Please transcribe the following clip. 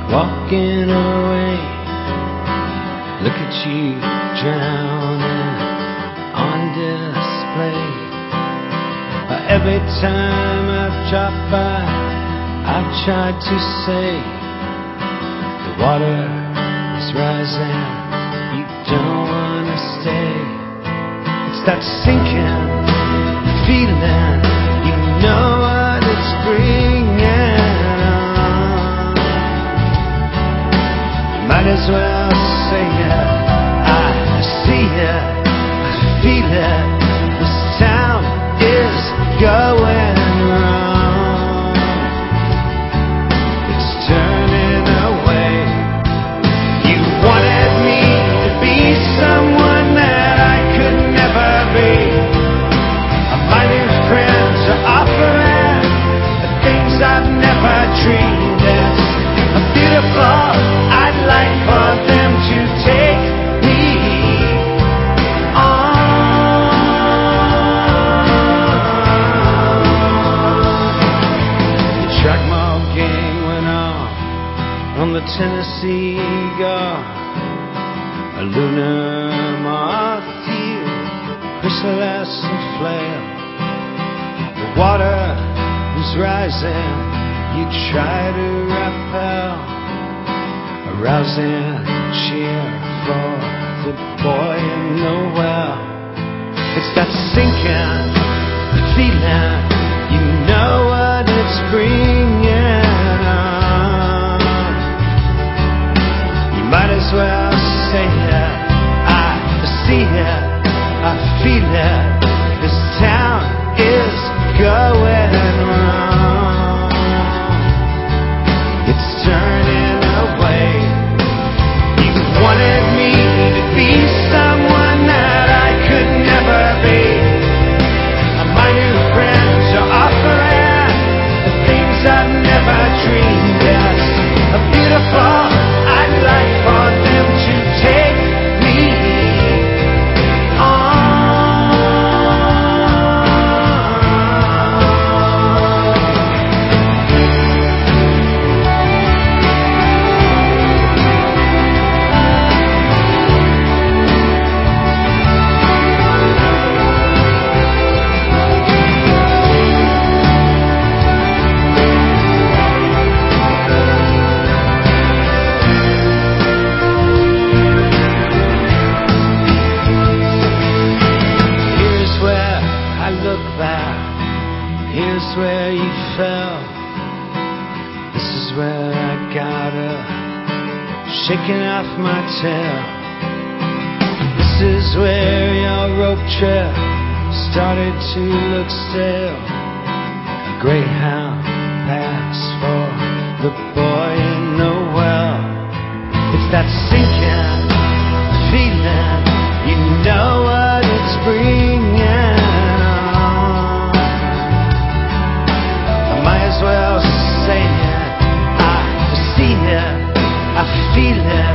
walking away. Look at you drowning on display. Every time I drop by, I've tried to say, the water is rising, you don't wanna stay. It's that sinking feeling, you know what it's bringing on. Might as well say it, I see it, I feel it. This town is going wrong. It's turning away. You wanted me to be someone that I could never be. My new friends are offering the things I've never dreamed. It's beautiful. I'd like for them to take me on. The track mall gang went on the Tennessee Guard. A lunar moth heel, chrysalis and flail. The water was rising, you try to rappel. A rousing cheer for the boy in the well. It's that sinking feeling, you know what it's bringing on. You might as well say it, I see it, I feel it. This town is going wrong. It's turning away. You wanted me to be someone that I could never be. My new friends are offering the things I've never dreamed. It's beautiful. I'd like for them to take me on. Here's where I look back. Here's where you fell. This is where I got up, shaking off my tail. This is where your rope trip started to look stale. A greyhound pass for the boy in the well. It's that sinking feeling, you know what it's bringing on. I might as well say it, I see it, I feel it.